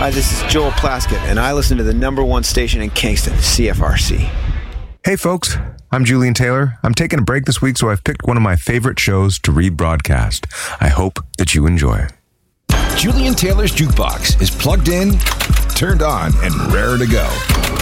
Hi, this is Joel Plaskett, and I listen to the number one station in Kingston, CFRC. Hey folks, I'm Julian Taylor. I'm taking a break this week, so I've picked one of my favorite shows to rebroadcast. I hope that you enjoy. Julian Taylor's Jukebox is plugged in, turned on, and raring to go.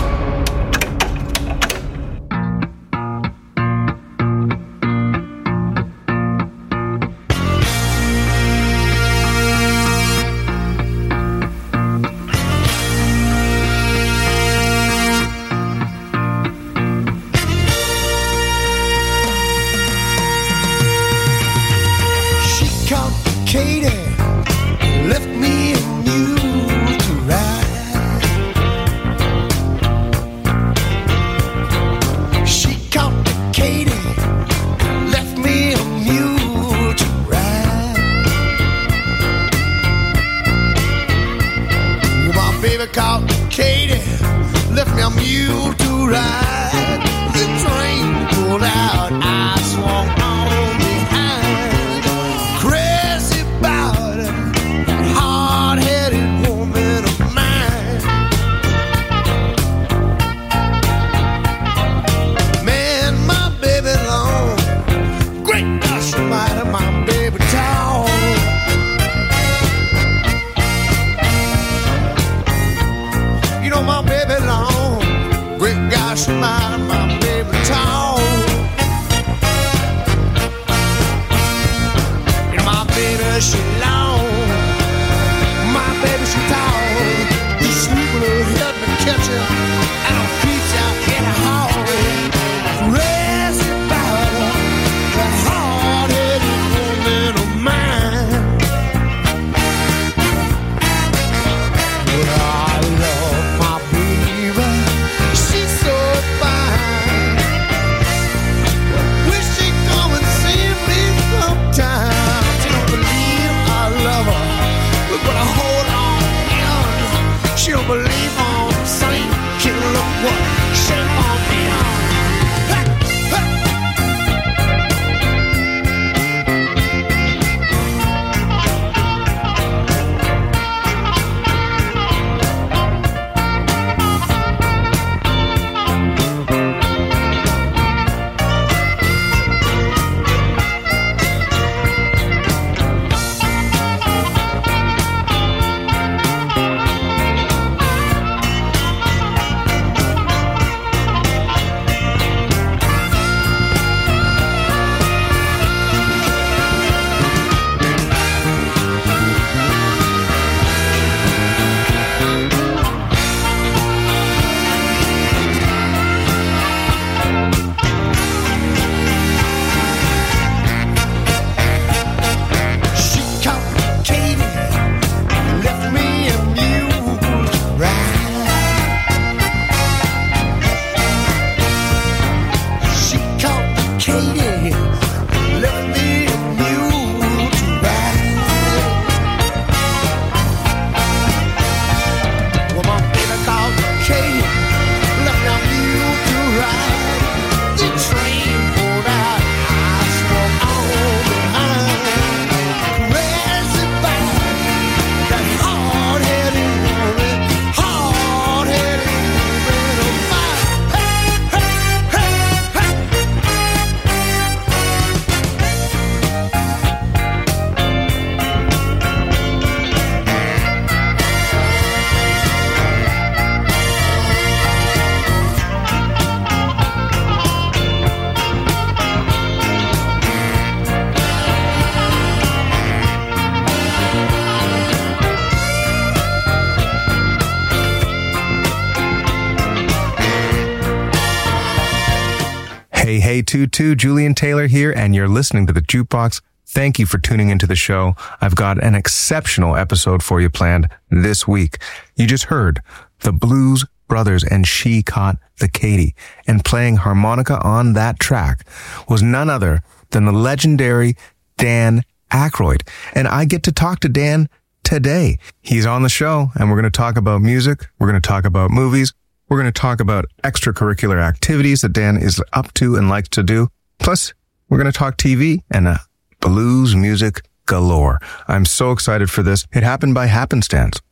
Hey, 2-2, Julian Taylor here, and you're listening to The Jukebox. Thank you for tuning into the show. I've got an exceptional episode for you planned this week. You just heard the Blues Brothers and She Caught the Katy, and playing harmonica on that track was none other than the legendary Dan Aykroyd. And I get to talk to Dan today. He's on the show, and we're going to talk about music. We're going to talk about movies. We're going to talk about extracurricular activities that Dan is up to and likes to do. Plus, we're going to talk TV and blues music galore. I'm so excited for this. It happened by happenstance.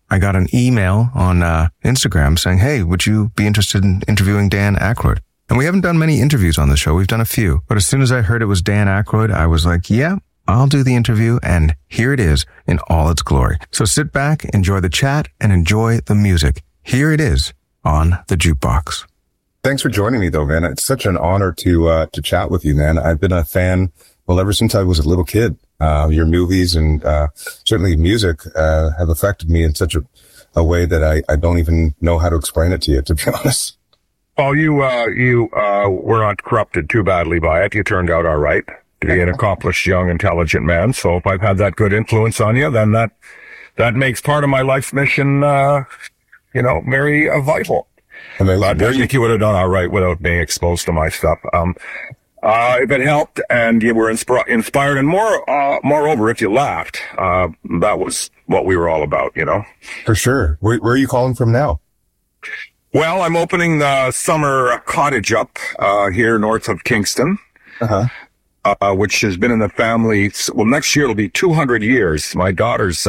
I got an email on Instagram saying, hey, would you be interested in interviewing Dan Aykroyd? And we haven't done many interviews on the show. We've done a few. But as soon as I heard it was Dan Aykroyd, I was like, yeah, I'll do the interview. And here it is in all its glory. So sit back, enjoy the chat, and enjoy the music. Here it is on the Jukebox. Thanks for joining me, though, man. It's such an honor to chat with you, man. I've been a fan, well, ever since I was a little kid. Your movies and certainly music have affected me in such a way that I don't even know how to explain it to you, to be honest. Well, you were not corrupted too badly by it. You turned out all right to be an accomplished, young, intelligent man. So if I've had that good influence on you, then that makes part of my life's mission, very vital. Amazing. But I think you would have done all right without being exposed to my stuff. If it helped and you were inspired, and moreover, if you laughed, that was what we were all about, For sure. Where are you calling from now? Well, I'm opening the summer cottage up here north of Kingston, which has been in the family. Well, next year it'll be 200 years. My daughters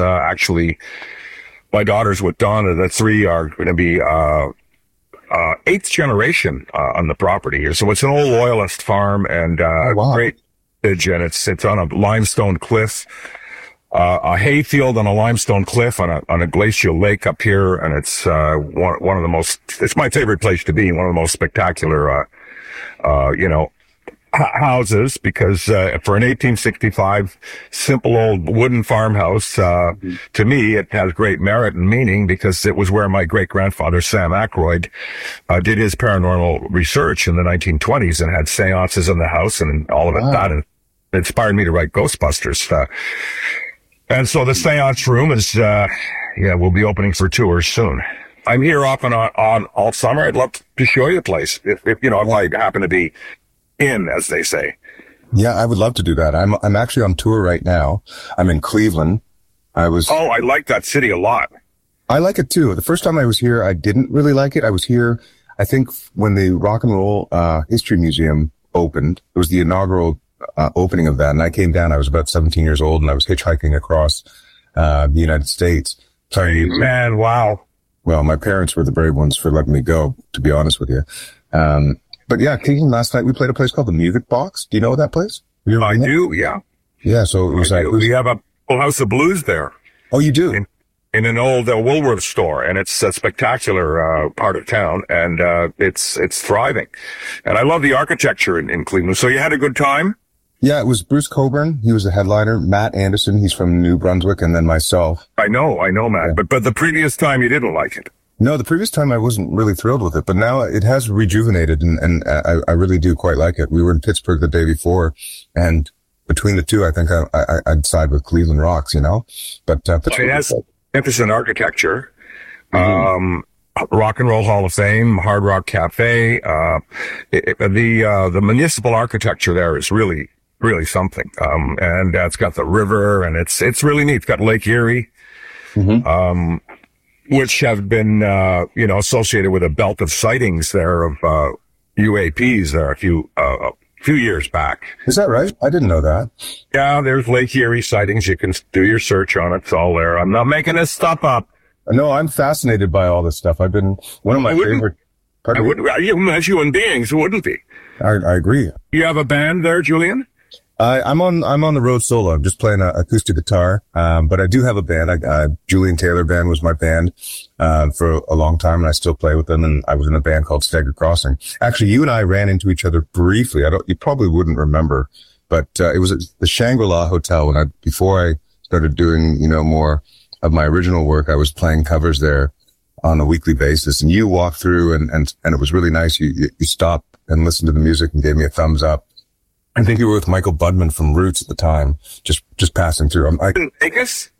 with Donna, the three are going to be eighth generation on the property here. So it's an old loyalist farm and great village, and it's on a limestone cliff. A hay field on a limestone cliff on a glacial lake up here, and it's one of the most. It's my favorite place to be. One of the most spectacular, houses, because for an 1865 simple old wooden farmhouse, to me it has great merit and meaning, because it was where my great grandfather Sam Aykroyd did his paranormal research in the 1920s and had seances in the house and all of it. That inspired me to write Ghostbusters. And so the seance room is, we'll be opening for tours soon. I'm here off and on all summer. I'd love to show you the place if I happen to be in, as they say. Yeah, I would love to do that. I'm actually on tour right now. I'm in Cleveland. I like that city a lot. I like it too. The first time I was here, I didn't really like it. I was here, I think, when the Rock and Roll History Museum opened. It was the inaugural opening of that, and I came down. I was about 17 years old, and I was hitchhiking across the United States. Sorry, man, wow. Well, my parents were the brave ones for letting me go, to be honest with you. But yeah, Cleveland, last night we played a place called the Music Box. Do you know that place? I do, yeah. Yeah, so it was we have a full house of blues there. Oh, you do? In an old Woolworth store, and it's a spectacular part of town, and it's thriving. And I love the architecture in Cleveland. So you had a good time? Yeah, it was Bruce Coburn. He was the headliner. Matt Anderson, he's from New Brunswick, and then myself. I know, Matt. Yeah. But the previous time you didn't like it. No, the previous time I wasn't really thrilled with it, but now it has rejuvenated, and I really do quite like it. We were in Pittsburgh the day before, and between the two, I think I'd side with Cleveland Rocks, But it has magnificent architecture. Rock and Roll Hall of Fame, Hard Rock Cafe. The municipal architecture there is really something. And it's got the river, and it's really neat. It's got Lake Erie, which have been, associated with a belt of sightings there of, UAPs there a few years back. Is that right? I didn't know that. Yeah, there's Lake Erie sightings. You can do your search on it. It's all there. I'm not making this stuff up. No, I'm fascinated by all this stuff. I've been one of my favorite. As human beings, wouldn't be. I agree. You have a band there, Julian? I'm on the road solo. I'm just playing acoustic guitar. But I do have a band. Julian Taylor Band was my band, for a long time, and I still play with them. And I was in a band called Stagger Crossing. Actually, you and I ran into each other briefly. You probably wouldn't remember, but, it was at the Shangri-La Hotel before I started doing, more of my original work. I was playing covers there on a weekly basis, and you walked through and it was really nice. You stopped and listened to the music and gave me a thumbs up. I think you were with Michael Budman from Roots at the time, just passing through. In Vegas?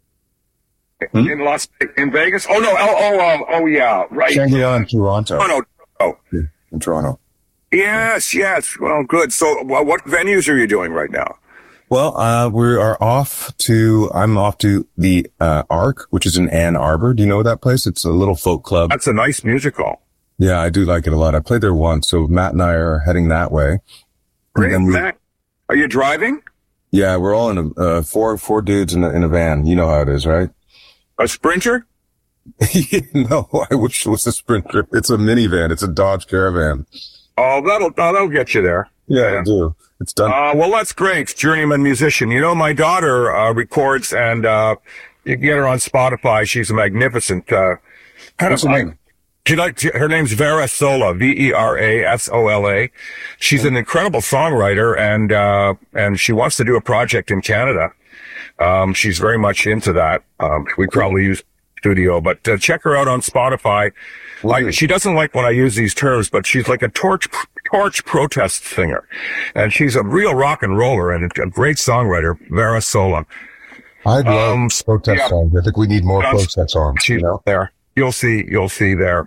In Vegas? Oh, no. Oh, yeah. Right. Shangri-La in Toronto. Oh. Yeah, in Toronto. Yes. Well, good. So what venues are you doing right now? Well, I'm off to the, Arc, which is in Ann Arbor. Do you know that place? It's a little folk club. That's a nice music hall. Yeah, I do like it a lot. I played there once. So Matt and I are heading that way. Great. Matt, are you driving? Yeah, we're all in four dudes in a van. You know how it is, right? A Sprinter? No, I wish it was a Sprinter. It's a minivan. It's a Dodge Caravan. Oh, that'll get you there. Yeah, I do. It's done. Well, that's great. Journeyman musician. You know, my daughter, records and, you can get her on Spotify. She's a magnificent, What's her name? Her name's Vera Sola, Verasola. She's an incredible songwriter and she wants to do a project in Canada. She's very much into that. We probably use studio, but check her out on Spotify. She doesn't like when I use these terms, but she's like a torch protest singer. And she's a real rock and roller and a great songwriter, Vera Sola. I'd love protest songs. I think we need more protest songs. She's there. You'll see there,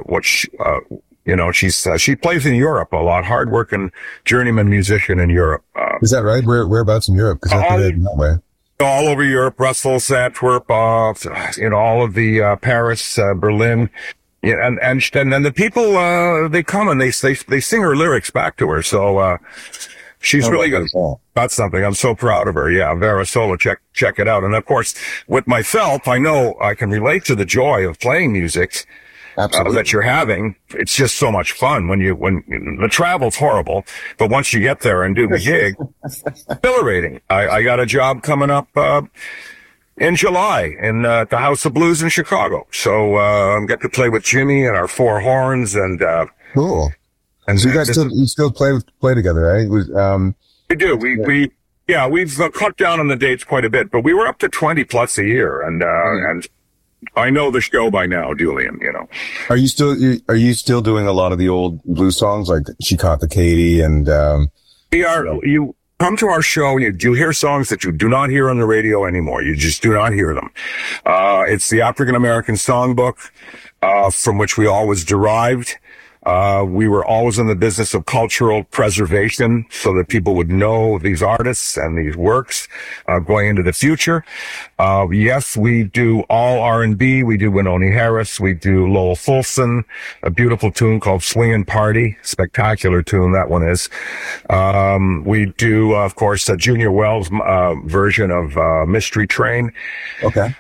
she plays in Europe a lot, hardworking journeyman musician in Europe. Is that right? Whereabouts in Europe? Because I did that way. All over Europe, Brussels, Antwerp, all of the, Paris, Berlin. Yeah, and then the people, they come and they sing her lyrics back to her. So, she's really good. That's something. I'm so proud of her. Yeah. Vera Sola, check it out. And of course, with myself, I know I can relate to the joy of playing music. Absolutely. That you're having. It's just so much fun when the travel's horrible, but once you get there and do the gig, exhilarating. I got a job coming up, in July at the House of Blues in Chicago. So, I'm getting to play with Jimmy and our four horns and, cool. And so you guys still play together, right? We do. We've cut down on the dates quite a bit, but we were up to 20 plus a year and I know the show by now, Julian, you know. Are you still doing a lot of the old blues songs like She Caught the Katy and, you come to our show, you hear songs that you do not hear on the radio anymore. You just do not hear them. It's the African American Songbook, from which we always derived. We were always in the business of cultural preservation so that people would know these artists and these works, going into the future. Yes, we do all R&B. We do Wynonie Harris. We do Lowell Fulson, a beautiful tune called Swingin' Party. Spectacular tune, that one is. We do, of course, a Junior Wells, version of, Mystery Train. Okay.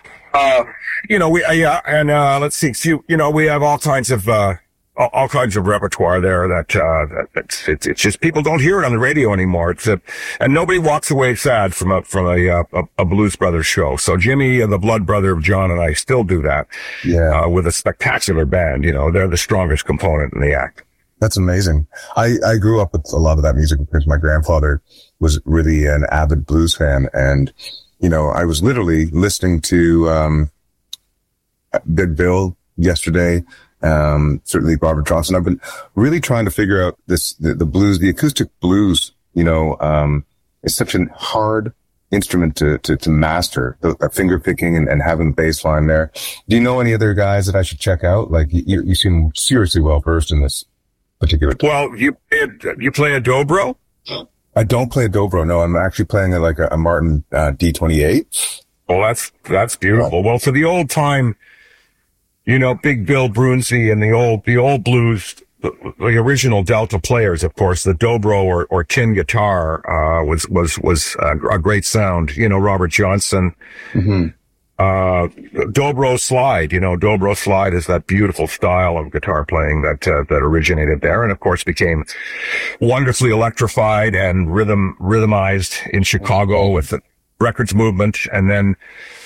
Let's see. We have all kinds of repertoire there it's just people don't hear it on the radio anymore. And nobody walks away sad from a Blues Brothers show. So Jimmy, the blood brother of John, and I still do that. Yeah. With a spectacular band. They're the strongest component in the act. That's amazing. I grew up with a lot of that music because my grandfather was really an avid blues fan. And, I was literally listening to, Big Bill yesterday. Certainly Robert Johnson. I've been really trying to figure out the blues, the acoustic blues, is such a hard instrument to master, the finger picking and having the bass line there. Do you know any other guys that I should check out? Like you seem seriously well versed in this particular. Well, you play a dobro? I don't play a dobro. No, I'm actually playing a Martin, D28. Well, that's beautiful. Well, for the old time, Big Bill Brunsey and the old blues, the original Delta players, of course, the dobro or tin guitar, was a great sound. Robert Johnson. Mm-hmm. Dobro slide, dobro slide is that beautiful style of guitar playing that originated there. And of course became wonderfully electrified and rhythmized in Chicago with the records movement. And then,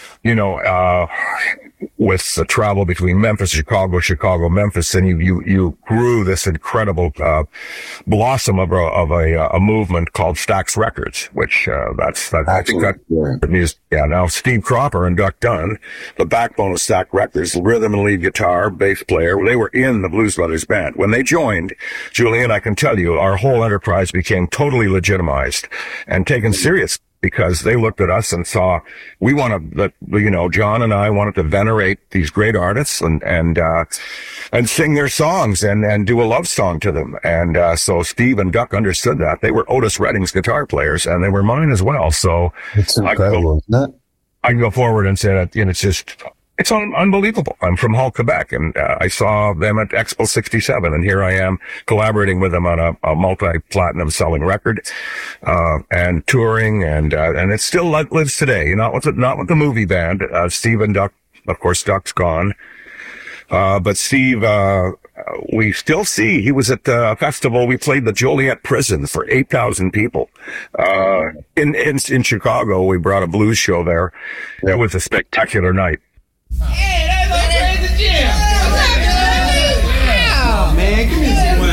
with the travel between Memphis, Chicago, Memphis, and you grew this incredible, blossom of a movement called Stax Records, which, I think that music. Yeah. Now Steve Cropper and Duck Dunn, the backbone of Stax Records, rhythm and lead guitar, bass player, they were in the Blues Brothers band. When they joined, Julian, I can tell you, our whole enterprise became totally legitimized and taken serious. Because they looked at us and saw, John and I wanted to venerate these great artists and sing their songs and do a love song to them. And, so Steve and Duck understood that. They were Otis Redding's guitar players and they were mine as well. So it's incredible, isn't it? I can go forward and say that, it's unbelievable. I'm from Hull, Quebec, and I saw them at Expo 67, and here I am collaborating with them on a multi-platinum selling record, and touring, and it still lives today. Not with the movie band. Steve and Duck Of course, Duck's gone. But Steve, we still see he was at the festival. We played the Joliet Prison for 8,000 people. In Chicago, we brought a blues show there. It was a spectacular night. Hey, that's crazy Jim. Yeah, man, give me some wine.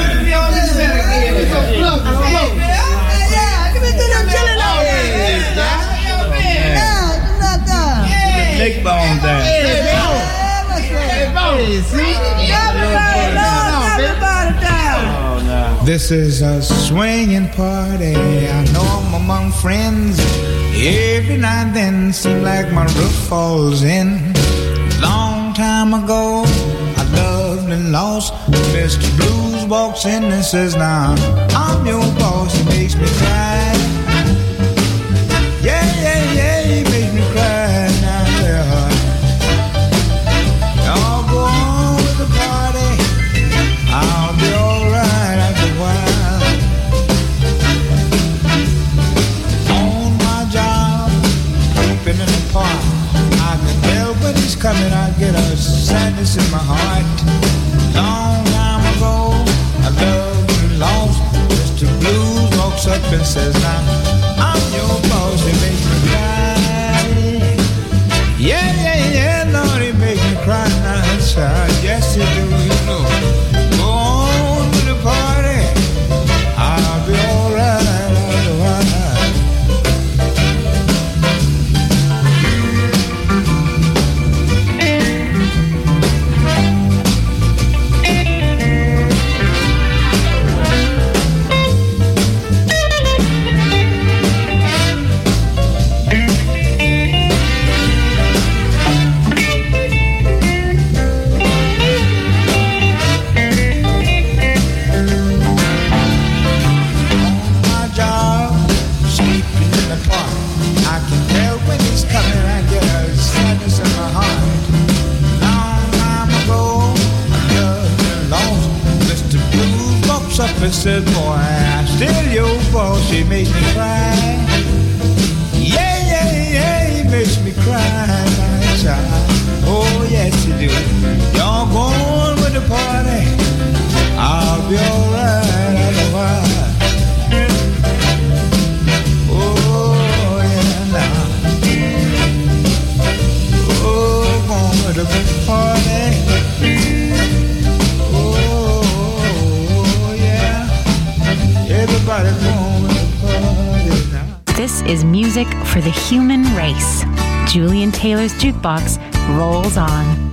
Neck bone down. This is a swinging party. I know I'm among friends. Every now and then, seems like my roof falls in. Long time ago, I loved and lost. Mr. Blues walks in and says, "Now I'm your boss." He makes me cry. Yeah, yeah, yeah, he makes me cry now. Y'all go on with the party. I'll be alright after a while. On my job, sleeping in the park. I can tell when he's coming. I get a sadness in my heart. Long time ago, I loved and lost. Mr. Blues walks up and says, "Now I'm your boss." He makes me cry. Yeah, yeah, yeah, Lord, he makes me cry now, child. Yes, he do, you know. Go on to the party. I'll be alright after a while. Up and said, "Boy, I'm still your boss." He makes me cry. Yeah, yeah, yeah, he makes me cry, my child. Oh, yes, he do. Y'all go on with the party. I'll be alright after a while. Oh, yeah, now. Oh, go on with the party. This is music for the human race. Julian Taylor's Jukebox rolls on.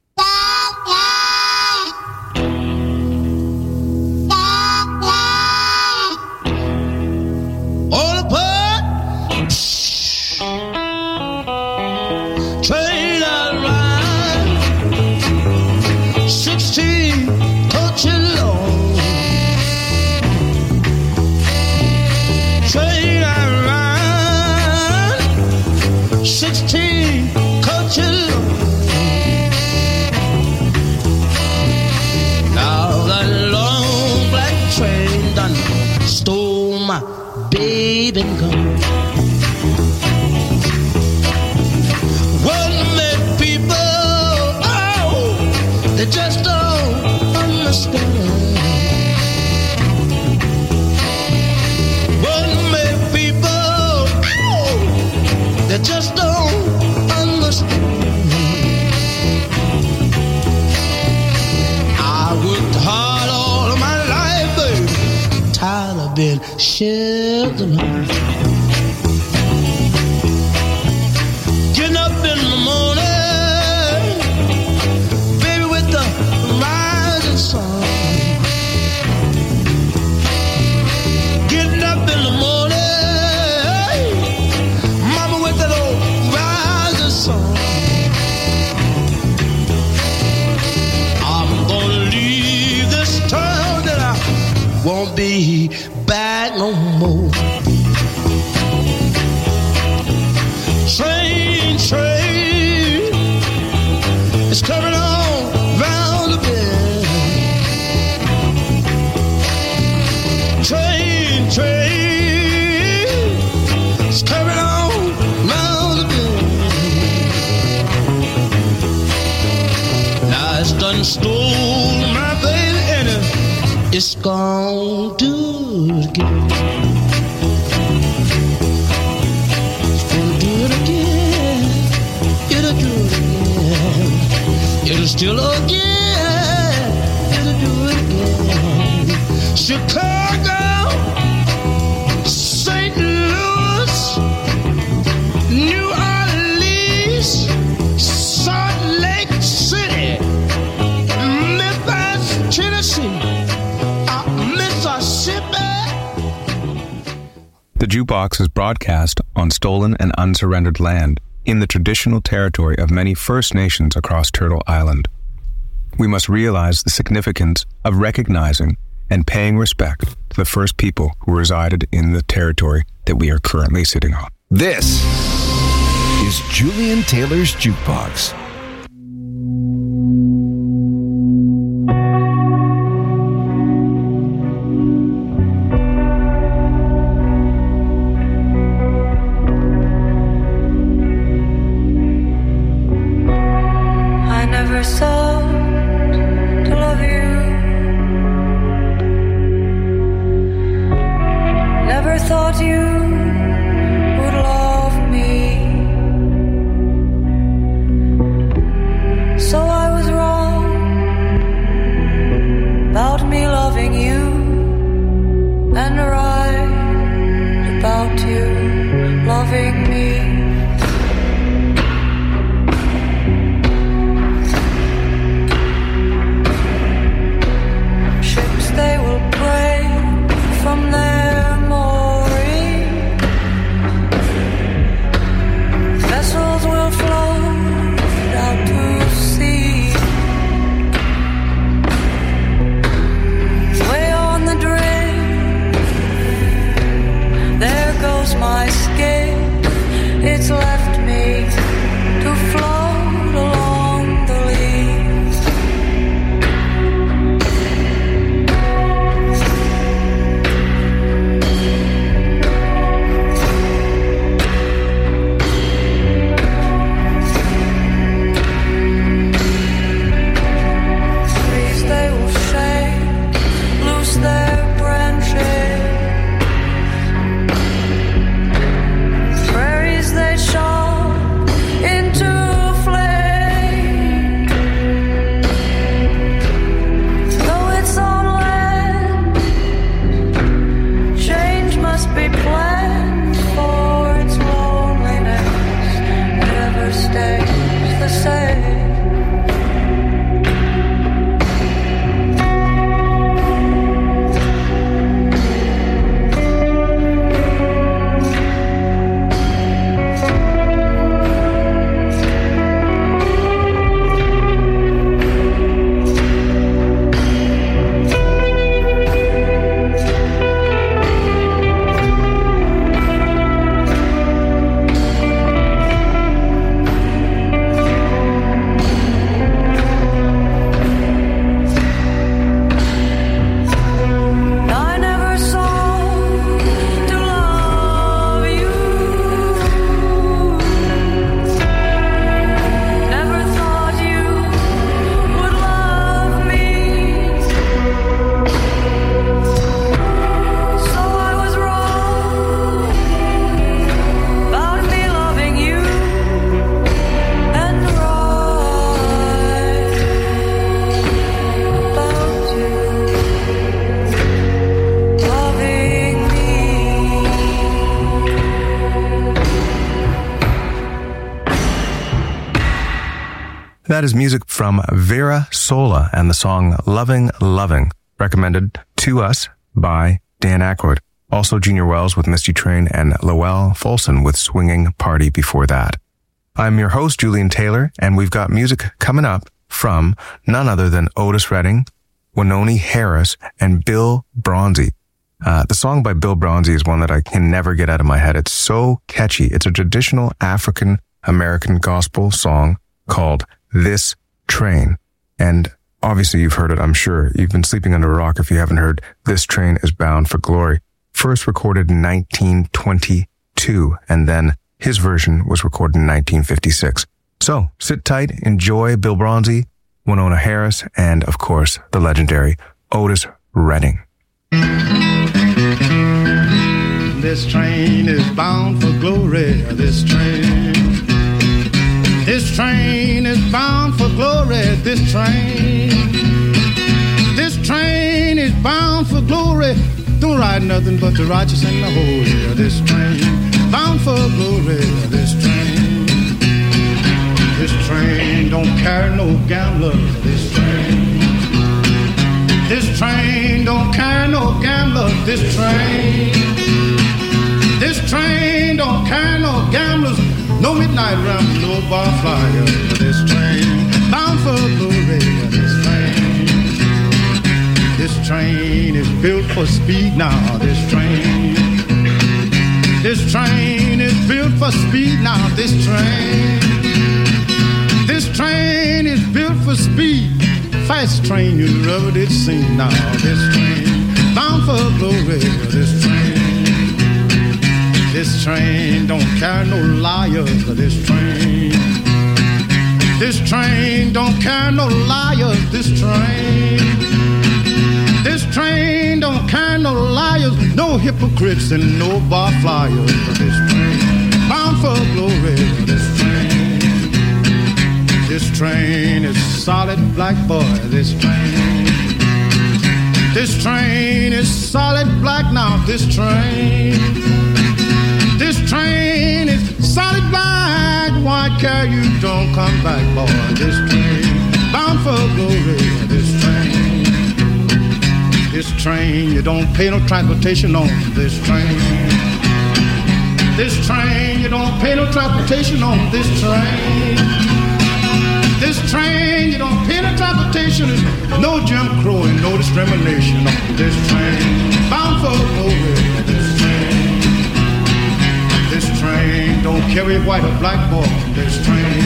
All apart, train around, 16 coaches long. Train around, 16 coaches long. Now that long black train done stole my baby gone. Well, many people, oh, they just don't understand. Well, many people, oh, they just don't understand. I worked hard all of my life, baby, tired of being shelved alone. Getting up in the morning, baby, with the rising sun. Getting up in the morning, mama, with that old rising sun. I'm gonna leave this town that I won't be back no more. Train, it's coming on round the bend. Train, it's coming on round the bend. done stole my baby and it's gone to it again. It's gonna do it again. It'll do it again. It'll still again. It'll do it again. Chicago, St. Louis, New Orleans, Salt Lake City, Memphis, Tennessee, Mississippi. The Jukebox is broadcast on stolen and unsurrendered land in the traditional territory of many First Nations across Turtle Island. We must realize the significance of recognizing and paying respect to the first people who resided in the territory that we are currently sitting on. This is Julian Taylor's Jukebox. I never sought to love you. Never thought you would love me. So I was wrong about me loving you, and right about you loving me. Ships they will break from their mooring. Vessels will float out to sea. Way on the drift, there goes my skip. It's left me to float along the leaves. Trees they will shake, loose their branches. Prairies they shot into flame. Though it's on land, change must be planned, for its loneliness never stays the same. I never sought to love you. Never thought you would love me. So I was wrong about me loving you, and right about you loving me. That is music from Vera Sola and the song Loving, Loving, recommended to us by Dan Aykroyd. Also Junior Wells with Misty Train and Lowell Folsom with Swinging Party before that. I'm your host, Julian Taylor, and we've got music coming up from none other than Otis Redding, Wynonie Harris, and Bill Bronzy. The song by Bill Bronzy is one that I can never get out of my head. It's so catchy. It's a traditional African American gospel song called This Train. And obviously you've heard it, I'm sure. You've been sleeping under a rock if you haven't heard This Train is Bound for Glory. First recorded in 1922, and then his version was recorded in 1956. So sit tight, enjoy Bill Bronzy, Winona Harris, and of course, the legendary Otis Redding. This train is bound for glory. This train is bound for glory. This train is bound for glory. Don't ride nothing but the righteous and the holy. This train bound for glory. This train don't carry no gamblers. This train don't carry no gamblers. This train don't carry no gamblers, no midnight ramblers, no bar flyers. This train bound for glory. This train is built for speed now. This train is built for speed now. This train is built for speed. Fast train you never did see now. This train bound for glory. This train don't carry no liars. This train don't carry no liars. This train don't carry no liars, no hypocrites and no bar flyers. This train bound for glory. This train is solid black boy. This train is solid black now. This train is solid black. White car, you don't come back, boy. This train bound for glory. This train, you don't pay no transportation on. This train, you don't pay no transportation on. This train, you don't pay no transportation. There's no Jim Crow and no discrimination on this train. Bound for glory. This train don't carry white or black boy. This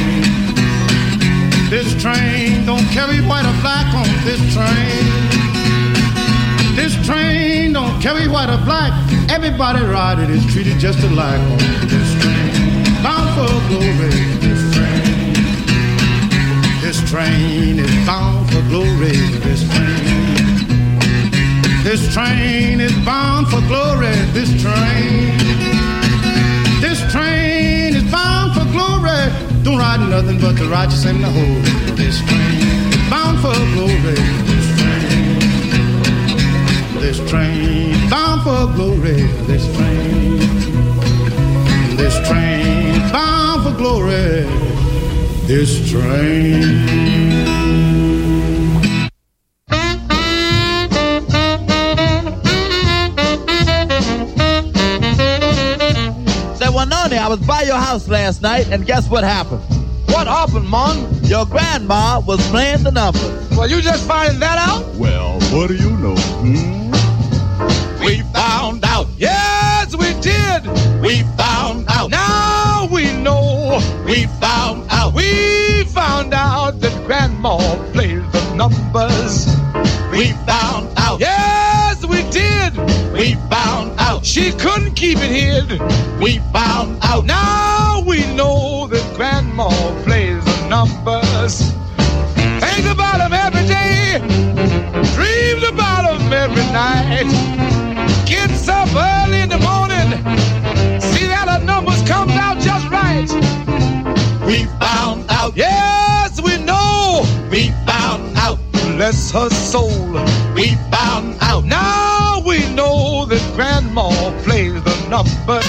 train don't carry white or black on. This train don't carry white or black. Everybody riding is treated just alike on this train. Bound for glory. This train is bound for glory. This train is bound for glory. This train is bound for glory. Don't ride nothing but the righteous and the holy. This train bound for glory. This train bound for glory. This train bound for glory. This train. Say, Winona, I was by your house last night, and guess what happened? What happened, Mon? Your grandma was playing the numbers. Well, you just finding that out? Well, what do you know? We found out. Yes, we did. We found out. Now we know. We found out. We found out that Grandma plays the numbers. We found out. Yes, we did. We found out. She couldn't keep it hid. We found out. Now we know that Grandma plays the numbers. Think about them every day. Dreams about them every night. Gets up early in the morning. See that her numbers comes out just right. We found out. Yes, we know. We found out. Bless her soul. We found out. Now we know that Grandma plays the numbers.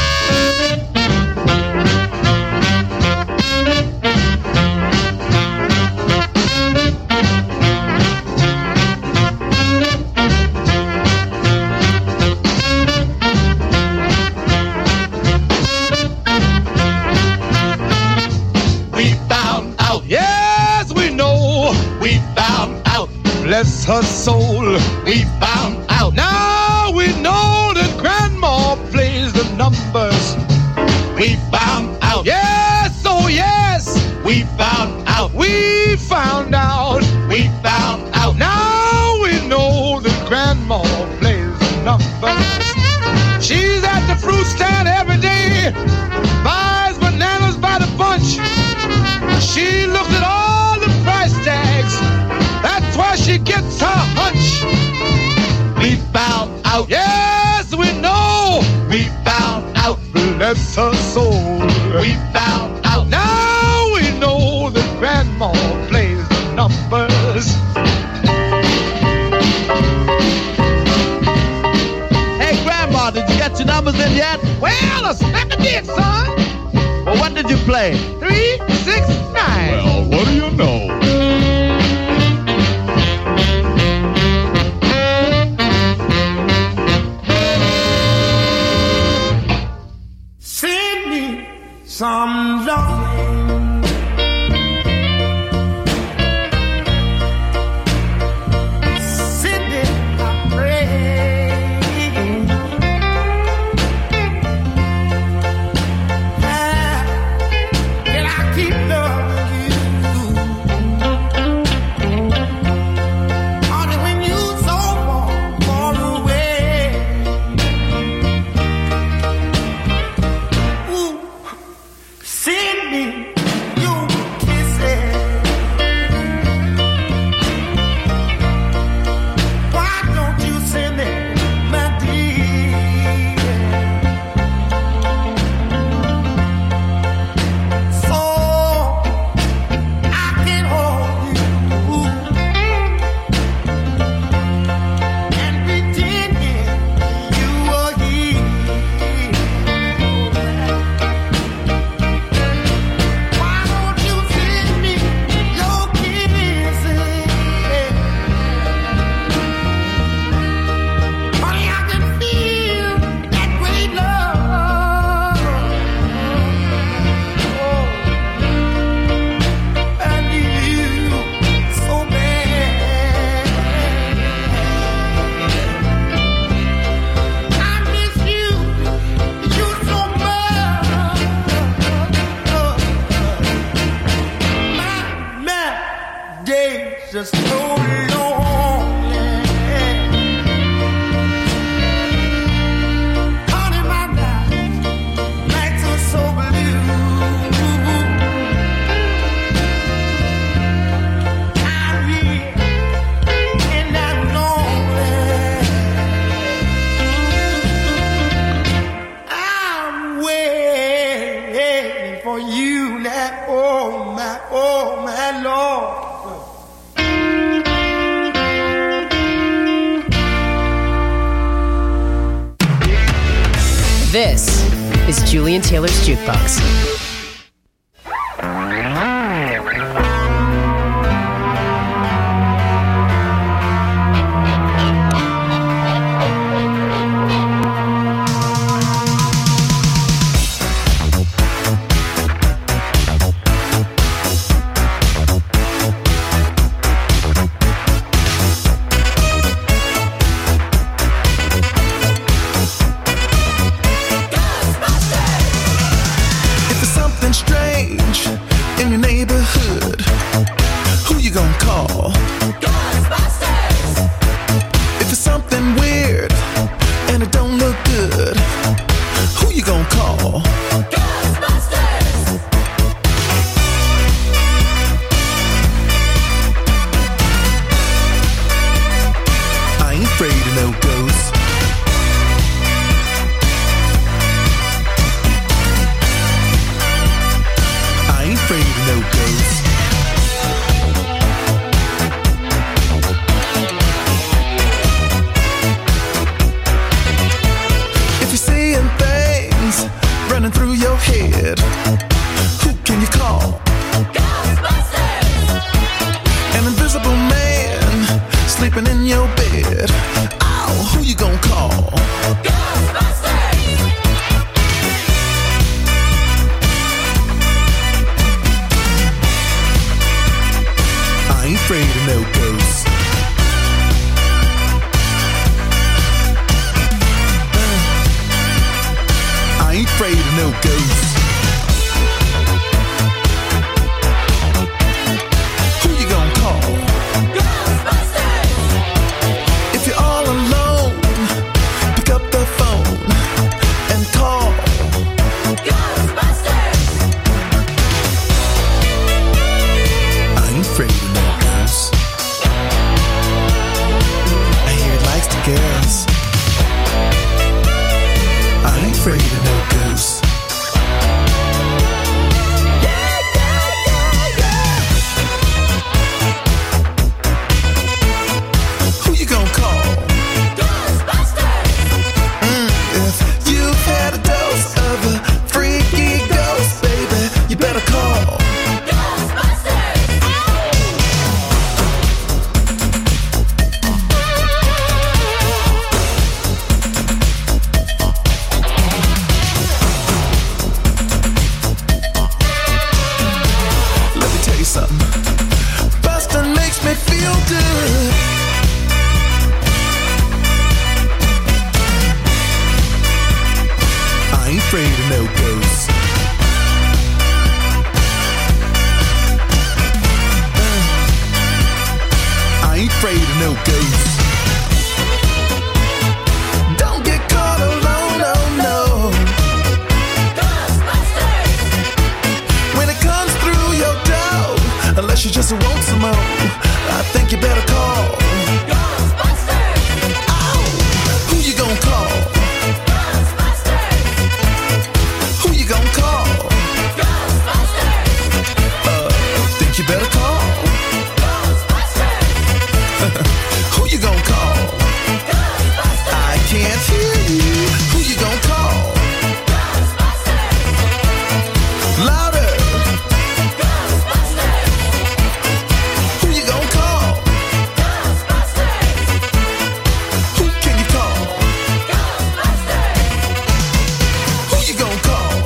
Bless her soul. We found out. Now we know that Grandma plays the numbers. We found out. Yes, oh yes. We found out. We found out. We found out. Now we know that Grandma plays the numbers. She's at the fruit stand every day. Buys bananas by the bunch. She looks at all the price tags. she gets her hunch, we found out. Yes, we know. We found out. Bless her soul. We found out. Now we know that Grandma plays the numbers. Hey, Grandma, did you get your numbers in yet? Well, I smack a did, son. Well, what did you play? 3, 6, 9. Well, what do you know? Send me some loving. Send it, I pray. Can I keep loving you? Only when you so far away. Ooh, send me your kisses. Why don't you send me my dear? So I can hold you and pretend you were here. Why don't you send me your kisses? Honey, I can feel that great love. I need you so bad. I miss you so much. My days just so lonely. Honey, my nights are so blue. I'm here and I'm lonely. I'm waiting for you now, oh my Lord. This is Julian Taylor's Jukebox. If there's something strange in your neighborhood, who you gonna call? Ghostbusters! If it's something weird and it don't look good, who you gonna call? Ghostbusters! I ain't afraid of no ghosts. I ain't afraid of no ghosts. If you're seeing things running through your head, who can you call? Ghostbusters! An invisible man sleeping in your bed. Oh, who you gonna call? Ghostbusters! I ain't afraid of no ghosts. I ain't afraid of no ghosts. Who you gonna call? Ghostbusters! If you're all alone, pick up the phone and call. Ghostbusters! I ain't afraid of no ghosts. something. Bustin' makes me feel good. I ain't afraid of no ghosts. I ain't afraid of no ghosts. Don't get caught alone, oh no. Ghostbusters! When it comes through your door, unless you just want some more, I think you better call Ghostbusters! Oh, who you gonna call? Ghostbusters! Who you gonna call? Ghostbusters! Think you better call who you gonna call? Ghostbusters! I can't hear you. Who you gonna call? Ghostbusters! Louder! Ghostbusters! Who you gonna call? Ghostbusters! Who can you call? Ghostbusters! Who you gonna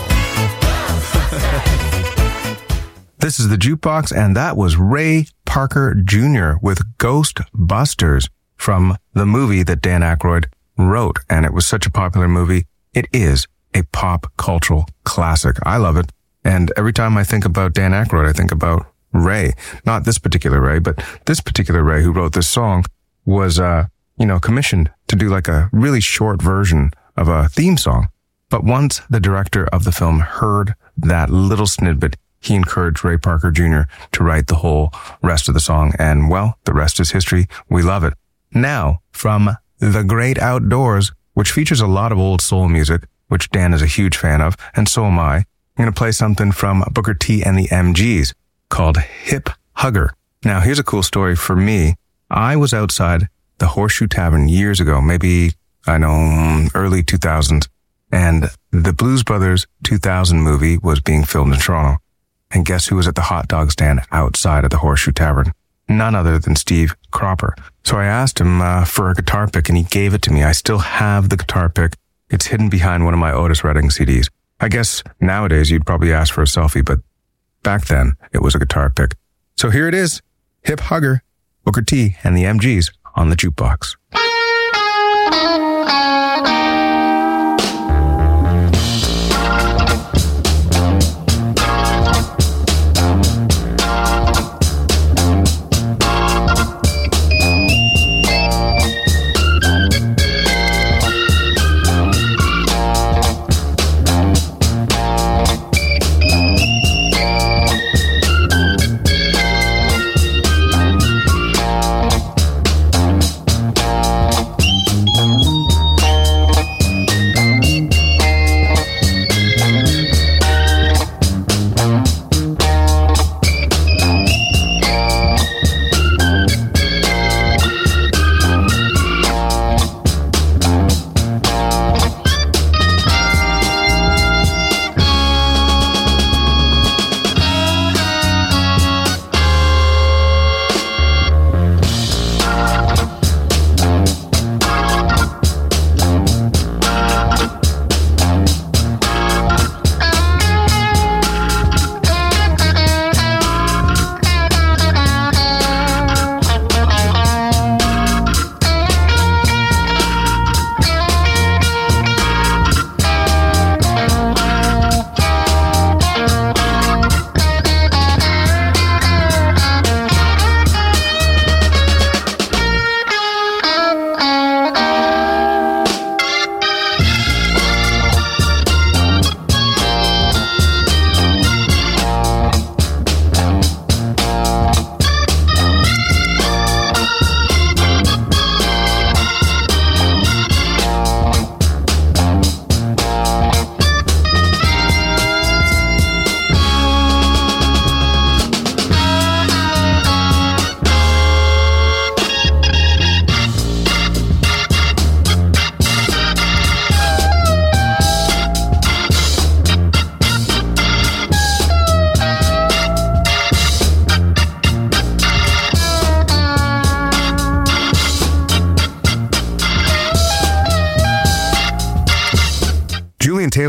call? This is the Jukebox, and that was Ray Parker Jr. with Ghostbusters from the movie that Dan Aykroyd wrote. And it was such a popular movie. It is a pop cultural classic. I love it. And every time I think about Dan Aykroyd, I think about Ray. Not this particular Ray, but this particular Ray who wrote this song was, commissioned to do like a really short version of a theme song. But once the director of the film heard that little snippet, he encouraged Ray Parker Jr. to write the whole rest of the song. And, well, the rest is history. We love it. Now, from The Great Outdoors, which features a lot of old soul music, which Dan is a huge fan of, and so am I, I'm going to play something from Booker T and the MGs called Hip Hugger. Now, here's a cool story for me. I was outside the Horseshoe Tavern years ago, maybe, early 2000s, and the Blues Brothers 2000 movie was being filmed in Toronto. And guess who was at the hot dog stand outside of the Horseshoe Tavern? None other than Steve Cropper. So I asked him for a guitar pick, and he gave it to me. I still have the guitar pick. It's hidden behind one of my Otis Redding CDs. I guess nowadays you'd probably ask for a selfie, but back then it was a guitar pick. So here it is, Hip Hugger, Booker T and the MGs on the Jukebox.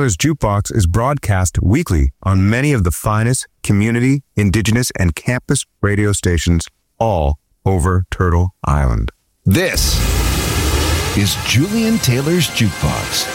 Taylor's Jukebox is broadcast weekly on many of the finest community, indigenous, and campus radio stations all over Turtle Island. This is Julian Taylor's Jukebox.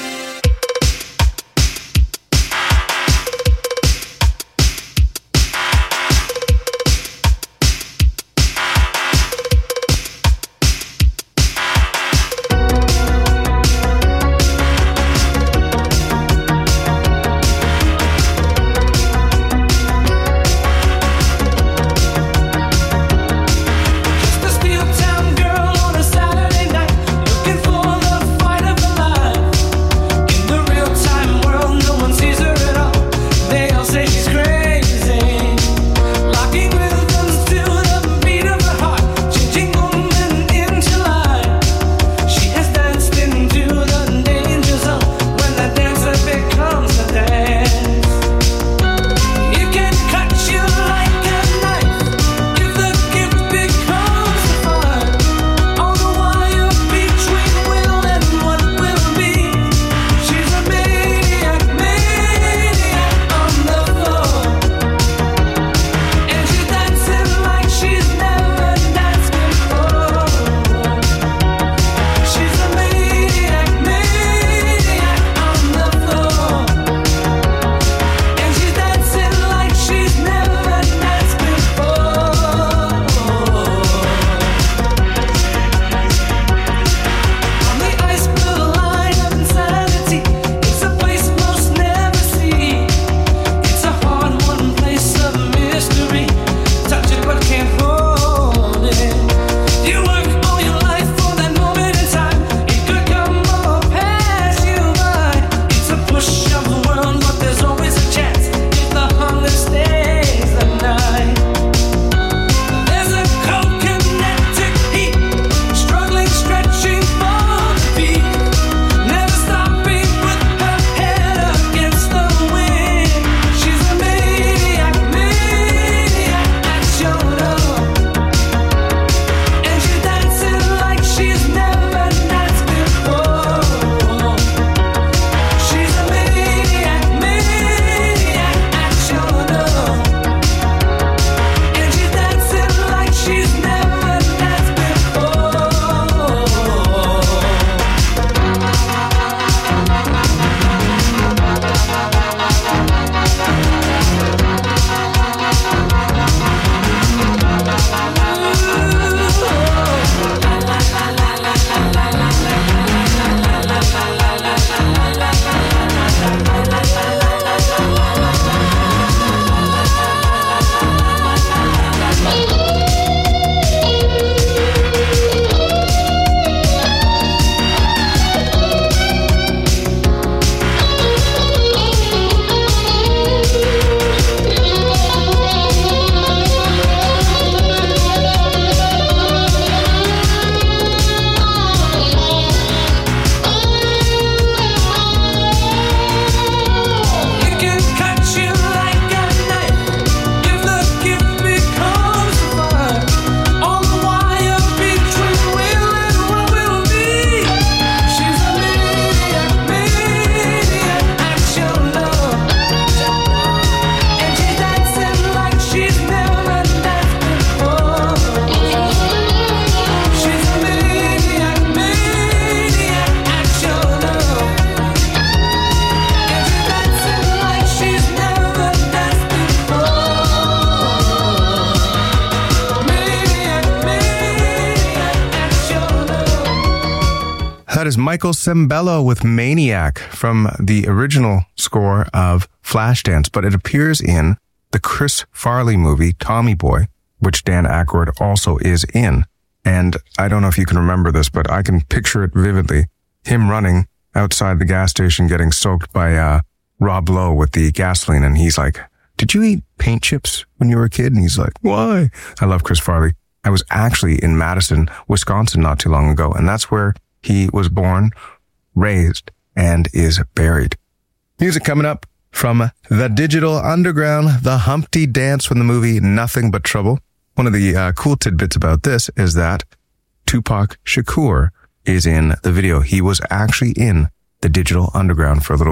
That is Michael Sembello with Maniac from the original score of Flashdance, but it appears in the Chris Farley movie, Tommy Boy, which Dan Aykroyd also is in. And I don't know if you can remember this, but I can picture it vividly. Him running outside the gas station getting soaked by Rob Lowe with the gasoline. And he's like, did you eat paint chips when you were a kid? And he's like, why? I love Chris Farley. I was actually in Madison, Wisconsin not too long ago, and that's where he was born, raised, and is buried. Music coming up from the Digital Underground, the Humpty Dance from the movie Nothing But Trouble. One of the cool tidbits about this is that Tupac Shakur is in the video. He was actually in the Digital Underground for a little bit.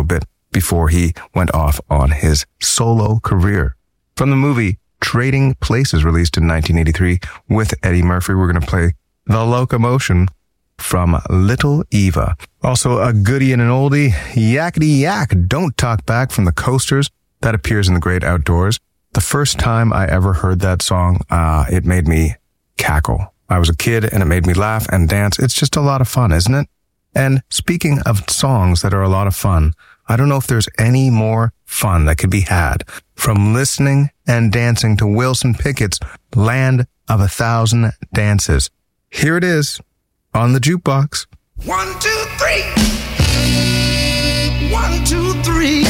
before he went off on his solo career. From the movie Trading Places, released in 1983 with Eddie Murphy, we're going to play The Locomotion from Little Eva. Also a goodie and an oldie, Yakety Yak, Don't Talk Back from the Coasters. That appears in The Great Outdoors. The first time I ever heard that song, it made me cackle. I was a kid and it made me laugh and dance. It's just a lot of fun, isn't it? And speaking of songs that are a lot of fun, I don't know if there's any more fun that could be had from listening and dancing to Wilson Pickett's Land of 1,000 Dances. Here it is on the jukebox. 1, 2, 3. 1, 2, 3.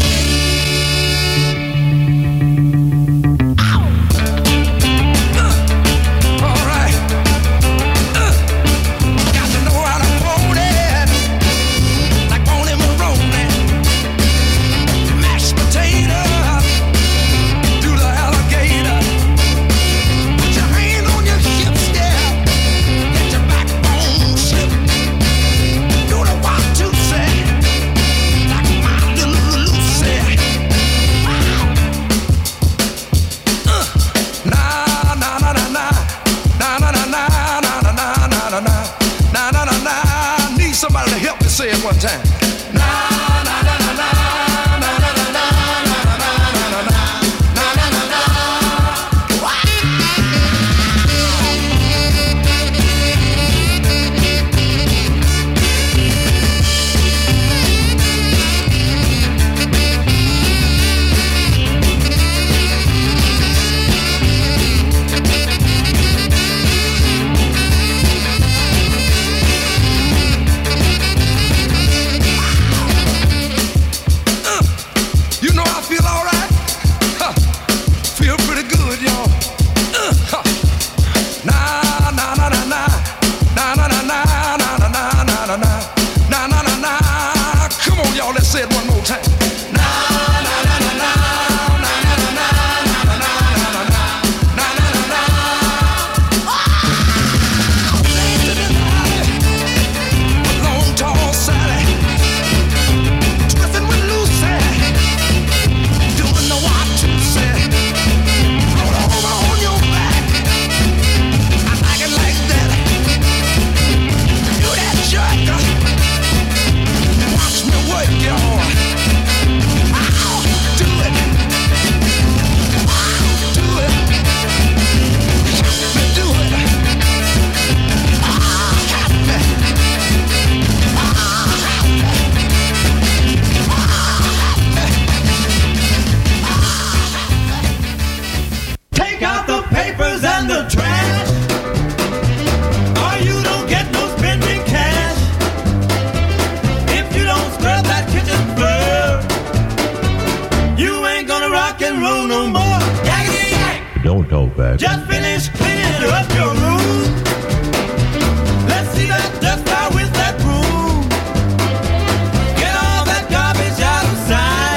Say it one time. Just finish cleaning up your room. Let's see that dust fly with that broom. Get all that garbage out of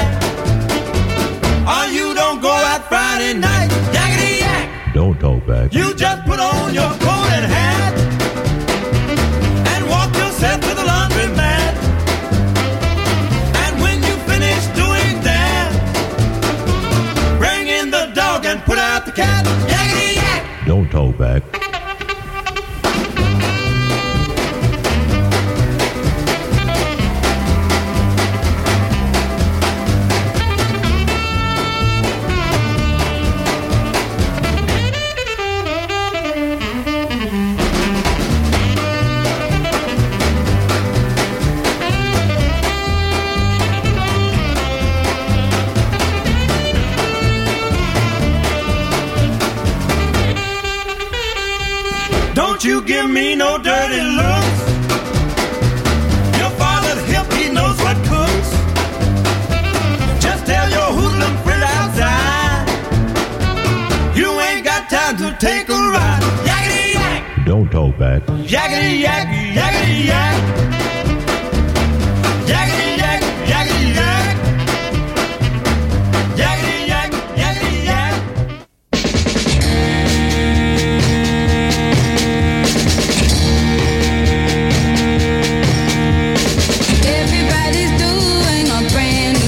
sight. Or you don't go out Friday night. Yakety yak. Don't talk back. You just put on your coat and hat and walk yourself to the laundromat. And when you finish doing that, bring in the dog and put out the cat. Don't talk back. Don't you give me no dirty looks. Your father's hip, he knows what cooks. Just tell your hoodlum friend outside you ain't got time to take a ride. Yakety yak. Don't talk back. Yakety yak, yakety yak. Yakety yak, yakety yak. Yakety yak, yakety yak. Everybody's doing a brand new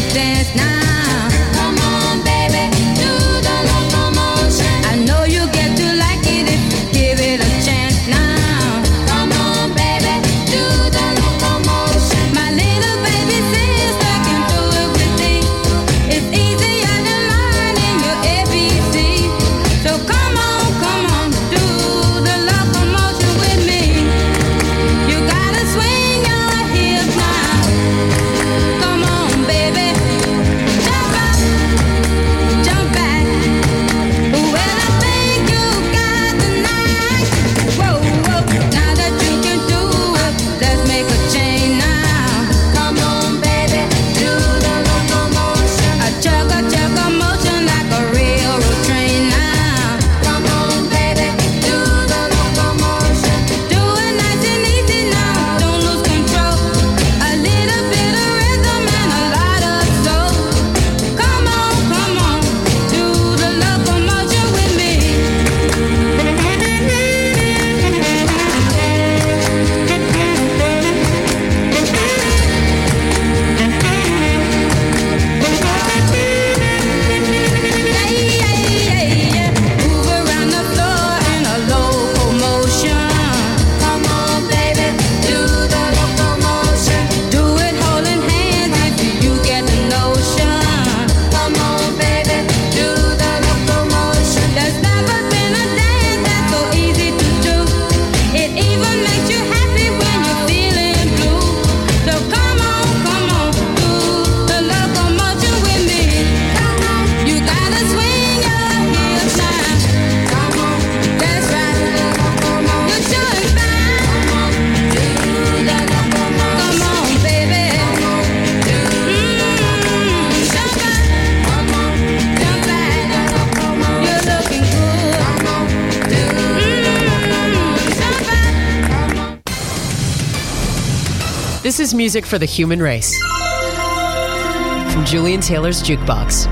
This is music for the human race. From Julian Taylor's Jukebox.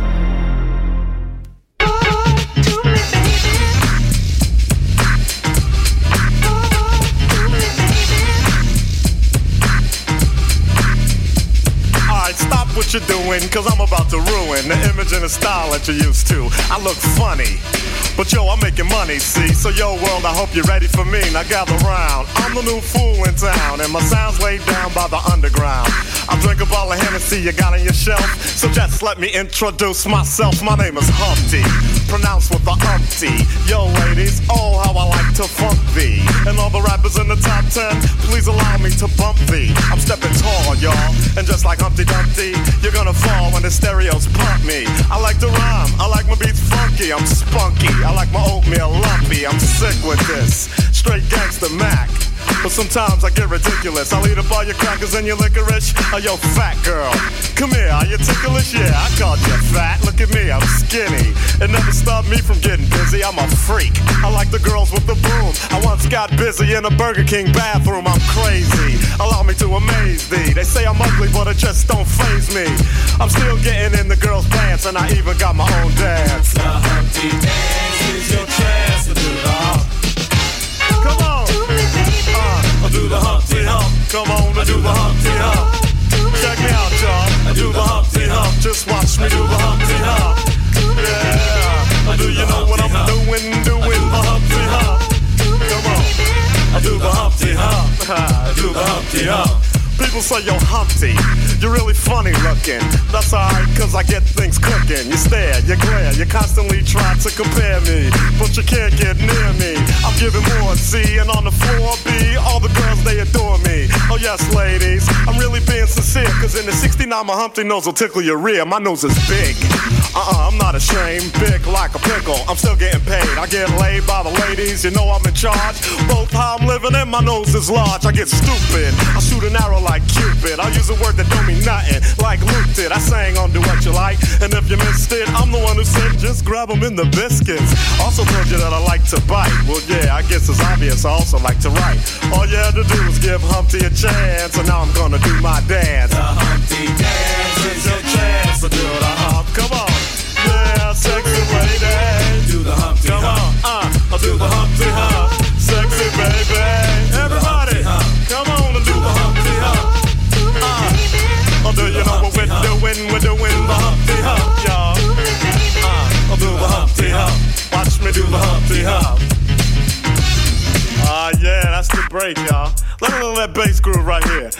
Stop what you're doing, cause I'm about to ruin the image and the style that you're used to. I look funny, but yo, I'm making money, see? So yo, world, I hope you're ready for me. Now gather round. I'm the new fool in town, and my sound's laid down by the underground. I drink a bottle of Hennessy you got on your shelf, so just let me introduce myself. My name is Humpty, pronounced with the umpty. Yo, ladies, oh, how I like to funk thee. And all the rappers in the top 10, please allow me to bump thee. I'm stepping tall, y'all, and just like Humpty Dumpty, you're gonna fall when the stereos pump me. I like to rhyme, I like my beats funky, I'm spunky, I like my oatmeal lumpy, I'm sick with this, straight gangsta Mac. But sometimes I get ridiculous. I'll eat up all your crackers and your licorice. Oh, yo, fat girl, come here, are you ticklish? Yeah, I called you fat, look at me, I'm skinny. It never stopped me from getting busy, I'm a freak. I like the girls with the boom. I once got busy in a Burger King bathroom, I'm crazy. Allow me to amaze thee. They say I'm ugly, but it just don't faze me. I'm still getting in the girls' pants, and I even got my own dance. The Humpty Dance is your chance to do the hump. Come on. I do the Humpty Hump. Come on, I do the Humpty Hump. Check me out, y'all. I do the Humpty Hump. Just watch me do the Humpty Hump. Yeah. Do you know what I'm doing the Humpty Hump? Come on. I do the Humpty Hump. I do the Humpty Hump. People say, yo, Humpty, you're really funny looking. That's alright, cause I get things cooking. You stare, you glare, you constantly try to compare me, but you can't get near me. I'm giving more C, and on the floor B, all the girls, they adore me. Oh yes, ladies, I'm really being sincere, cause in the 69, my Humpty nose will tickle your rear. My nose is big. I'm not ashamed, big like a pickle. I'm still getting paid, I get laid by the ladies, you know I'm in charge. Both how I'm living and my nose is large. I get stupid, I shoot an arrow like Cupid. I'll use a word that don't mean nothing, like Luke did. I sang on Do What You Like, and if you missed it, I'm the one who said just grab them in the biscuits. Also told you that I like to bite. Well, yeah, I guess it's obvious I also like to write. All you had to do was give Humpty a chance, and now I'm gonna do my dance. The Humpty Dance is your chance to do the hump. Come on, yeah, sexy lady. Do the Humpty Come Hump. on, I'll do the Humpty Hump. Sexy baby, everybody, come on and do the Humpty Hump. Oh, do you know what we're doing? We're doing the Humpty Hump, y'all. I'll do the Humpty Hump. Watch me do the Humpty Hump. Yeah, that's the break, y'all. Let me know that bass groove right here.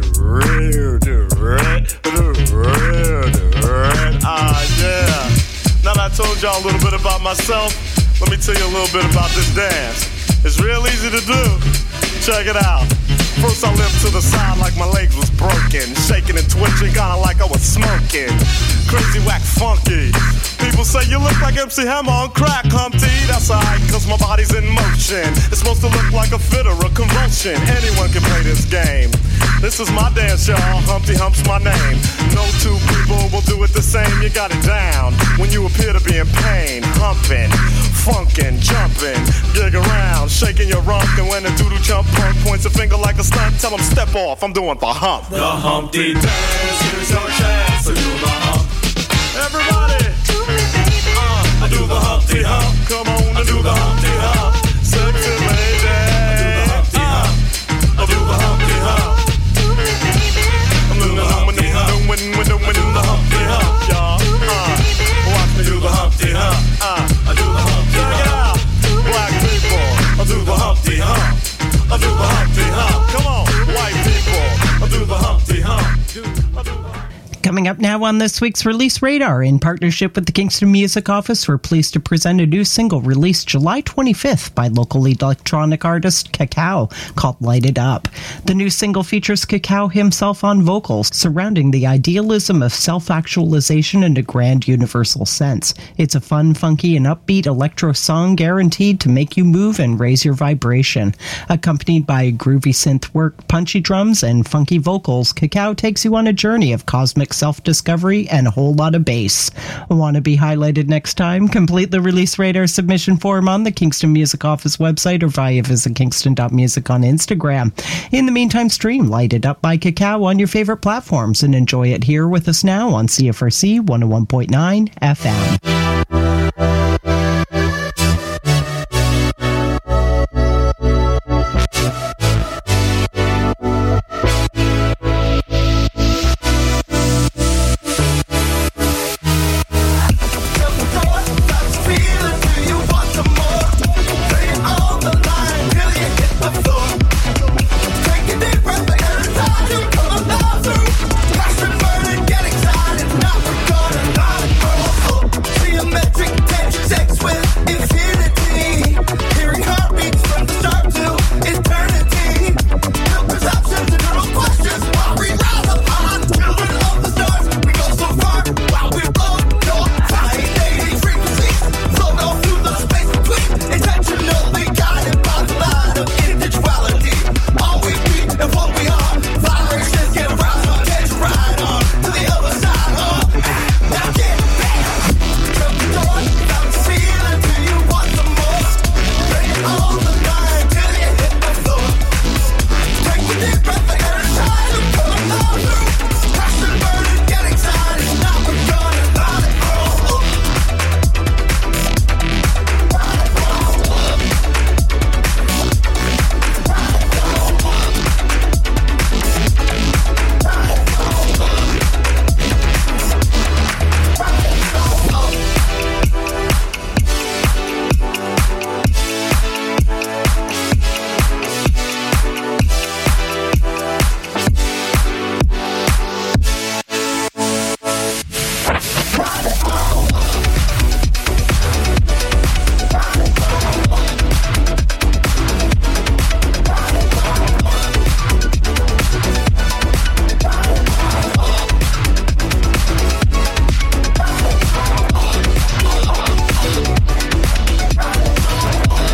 Yeah. Now that I told y'all a little bit about myself, let me tell you a little bit about this dance. It's real easy to do. Check it out. First I limped to the side like my legs was broken, shaking and twitching, kinda like I was smoking. Crazy, whack, funky. People say you look like MC Hammer on crack, Humpty. That's alright, cause my body's in motion. It's supposed to look like a fit or a convulsion. Anyone can play this game. This is my dance, y'all. Humpty Hump's my name. No two people will do it the same. You got it down when you appear to be in pain. Humping, funkin', jumping, gig around, shaking your rump. And when a doodle chump punk points a finger like a stunt, tell him step off, I'm doing the hump. The Humpty Dance, here's your chance to do the hump. Everybody, I do the Humpty Hump. Come on, I do the Humpty Hump. Sexy lady, I do the Humpty Hump. I'm doing the Humpty Hump. We're doing the Humpty Hump, y'all. Watch me do the Humpty Hump. I do the Humpty Hump. Check it out, black people. I do the Humpty Hump. I do the Humpty Hump. Come on, white people. I do the Humpty Hump. Coming up now on this week's Release Radar, in partnership with the Kingston Music Office, we're pleased to present a new single released July 25th by local electronic artist Cacao called Light It Up. The new single features Cacao himself on vocals, surrounding the idealism of self-actualization in a grand universal sense. It's a fun, funky, and upbeat electro song guaranteed to make you move and raise your vibration. Accompanied by groovy synth work, punchy drums, and funky vocals, Cacao takes you on a journey of cosmic self self-discovery, and a whole lot of bass. Want to be highlighted next time? Complete the Release Radar submission form on the Kingston Music Office website or via visit kingston.music on Instagram. In the meantime, stream Light It Up by Cacao on your favorite platforms and enjoy it here with us now on CFRC 101.9 FM.